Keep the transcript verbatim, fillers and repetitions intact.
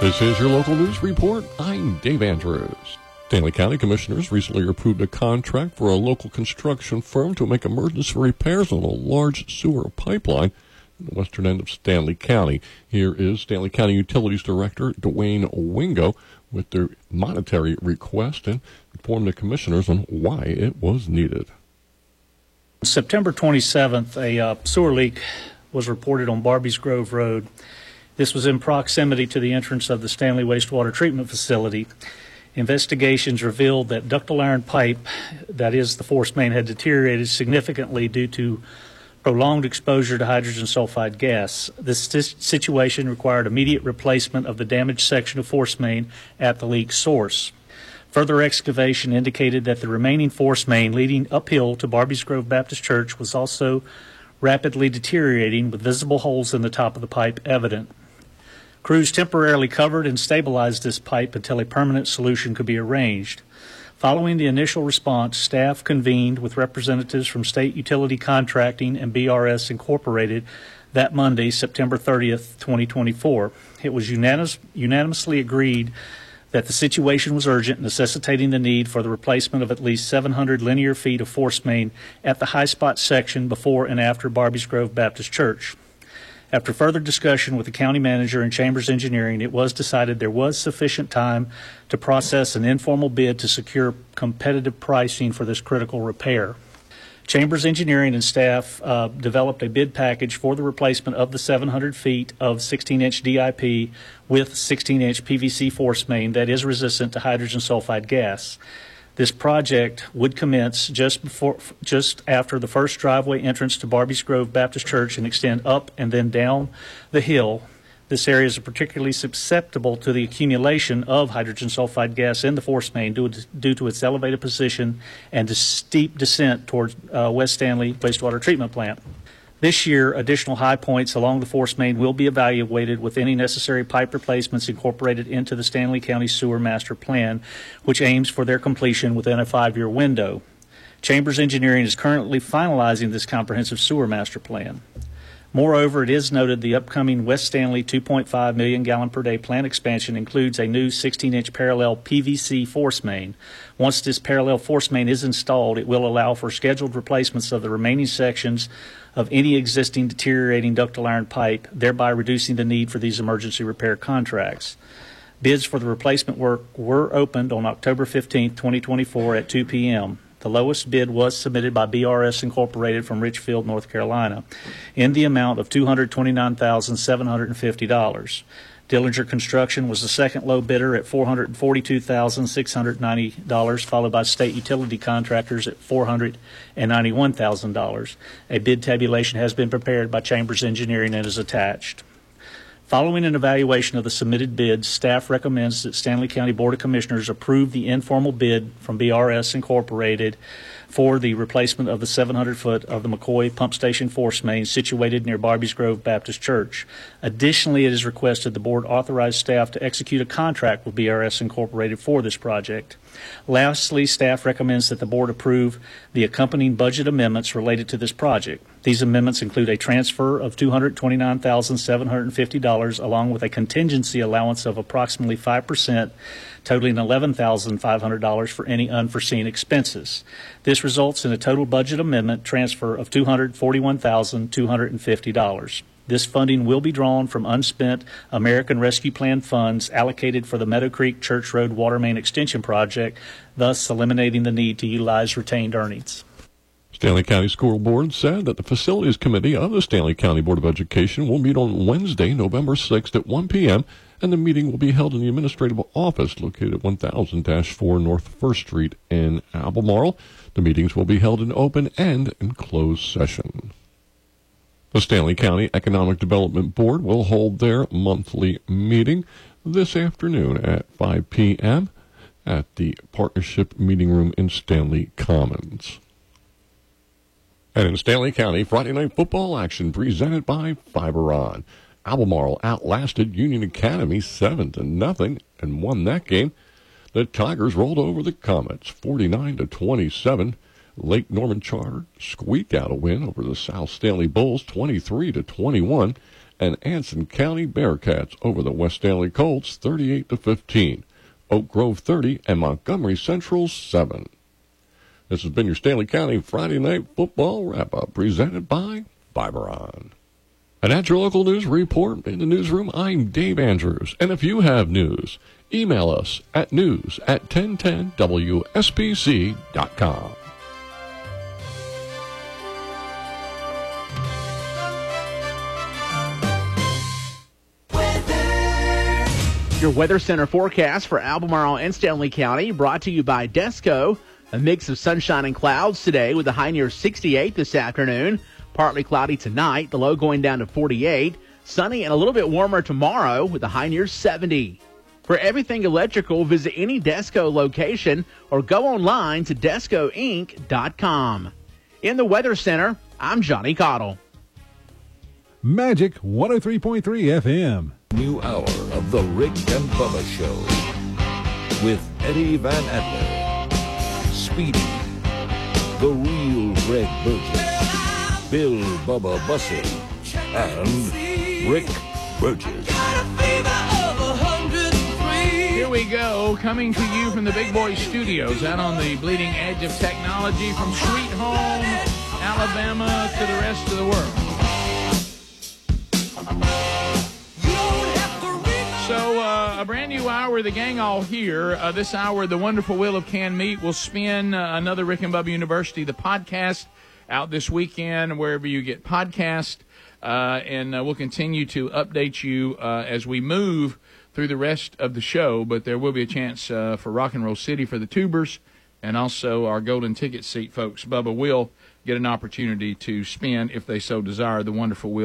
This is your local news report. I'm Dave Andrews. Stanley County Commissioners recently approved a contract for a local construction firm to make emergency repairs on a large sewer pipeline in the western end of Stanley County. Here is Stanley County Utilities Director Dwayne Wingo with their monetary request and inform the commissioners on why it was needed. September twenty-seventh, a uh, sewer leak was reported on Barbies Grove Road. This was in proximity to the entrance of the Stanley Wastewater Treatment Facility. Investigations revealed that ductile iron pipe, that is the force main, had deteriorated significantly due to prolonged exposure to hydrogen sulfide gas. This situation required immediate replacement of the damaged section of force main at the leak source. Further excavation indicated that the remaining force main leading uphill to Barbies Grove Baptist Church was also rapidly deteriorating, with visible holes in the top of the pipe evident. Crews temporarily covered and stabilized this pipe until a permanent solution could be arranged. Following the initial response, staff convened with representatives from State Utility Contracting and B R S Incorporated that Monday, September thirtieth, twenty twenty-four. It was unanimous, unanimously agreed that the situation was urgent, necessitating the need for the replacement of at least seven hundred linear feet of force main at the high spot section before and after Barbies Grove Baptist Church. After further discussion with the county manager and Chambers Engineering, it was decided there was sufficient time to process an informal bid to secure competitive pricing for this critical repair. Chambers Engineering and staff uh, developed a bid package for the replacement of the seven hundred feet of sixteen inch D I P with sixteen inch P V C force main that is resistant to hydrogen sulfide gas. This project would commence just before, just after the first driveway entrance to Barbies Grove Baptist Church and extend up and then down the hill. This area is particularly susceptible to the accumulation of hydrogen sulfide gas in the force main due to, due to its elevated position and a steep descent towards uh, West Stanley Wastewater Treatment Plant. This year, additional high points along the force main will be evaluated with any necessary pipe replacements incorporated into the Stanley County Sewer Master Plan, which aims for their completion within a five-year window. Chambers Engineering is currently finalizing this comprehensive sewer master plan. Moreover, it is noted the upcoming West Stanley two point five million gallon per day plant expansion includes a new sixteen inch parallel P V C force main. Once this parallel force main is installed, it will allow for scheduled replacements of the remaining sections of any existing deteriorating ductile iron pipe, thereby reducing the need for these emergency repair contracts. Bids for the replacement work were opened on October fifteenth, twenty twenty-four at two p m The lowest bid was submitted by B R S Incorporated from Richfield, North Carolina, in the amount of two hundred twenty-nine thousand seven hundred fifty dollars. Dillinger Construction was the second low bidder at four hundred forty-two thousand six hundred ninety dollars, followed by State Utility Contractors at four hundred ninety-one thousand dollars. A bid tabulation has been prepared by Chambers Engineering and is attached. Following an evaluation of the submitted bids, staff recommends that Stanley County Board of Commissioners approve the informal bid from B R S Incorporated for the replacement of the seven hundred foot of the McCoy Pump Station force main situated near Barbies Grove Baptist Church. Additionally, it is requested the board authorize staff to execute a contract with B R S Incorporated for this project. Lastly, staff recommends that the board approve the accompanying budget amendments related to this project. These amendments include a transfer of two hundred twenty-nine thousand seven hundred fifty dollars along with a contingency allowance of approximately five percent, totaling eleven thousand five hundred dollars for any unforeseen expenses. This results in a total budget amendment transfer of two hundred forty-one thousand two hundred fifty dollars. This funding will be drawn from unspent American Rescue Plan funds allocated for the Meadow Creek Church Road Water Main Extension Project, thus eliminating the need to utilize retained earnings. Stanley County School Board said that the Facilities Committee of the Stanley County Board of Education will meet on Wednesday, November sixth at one p m, and the meeting will be held in the administrative office located at one thousand dash four North First Street in Albemarle. The meetings will be held in open and in closed session. The Stanley County Economic Development Board will hold their monthly meeting this afternoon at five p m at the Partnership Meeting Room in Stanley Commons. And in Stanley County, Friday night football action presented by Fiberon. Albemarle outlasted Union Academy seven to nothing and won that game. The Tigers rolled over the Comets forty-nine to twenty-seven. Lake Norman Charter squeaked out a win over the South Stanley Bulls twenty-three to twenty-one, and Anson County Bearcats over the West Stanley Colts thirty-eight to fifteen. Oak Grove thirty and Montgomery Central seven. This has been your Stanley County Friday Night Football Wrap-Up presented by Fiberon. And at your local news report in the newsroom, I'm Dave Andrews. And if you have news, email us at news at ten ten W S P C dot com. Your Weather Center forecast for Albemarle and Stanley County brought to you by Desco. A mix of sunshine and clouds today with a high near sixty-eight this afternoon. Partly cloudy tonight, the low going down to forty-eight. Sunny and a little bit warmer tomorrow with a high near seventy. For everything electrical, visit any Desco location or go online to desco inc dot com. In the Weather Center, I'm Johnny Cottle. Magic one oh three point three F M. New hour of the Rick and Bubba Show with Eddie Van Adler, Speedy, the real Greg Burgess, Bill Bubba Bussey, and Rick Burgess. Here we go, coming to you from the Big Boy Studios out on the bleeding edge of technology from Sweet Home, Alabama to the rest of the world. So, uh, a brand new hour, the gang all here. Uh, this hour, the wonderful wheel of canned meat will spin uh, another Rick and Bubba University, the podcast, out this weekend, wherever you get podcast. Uh, and uh, we'll continue to update you uh, as we move through the rest of the show. But there will be a chance uh, for Rock and Roll City for the tubers, and also our golden ticket seat folks. Bubba will get an opportunity to spin, if they so desire, the wonderful wheel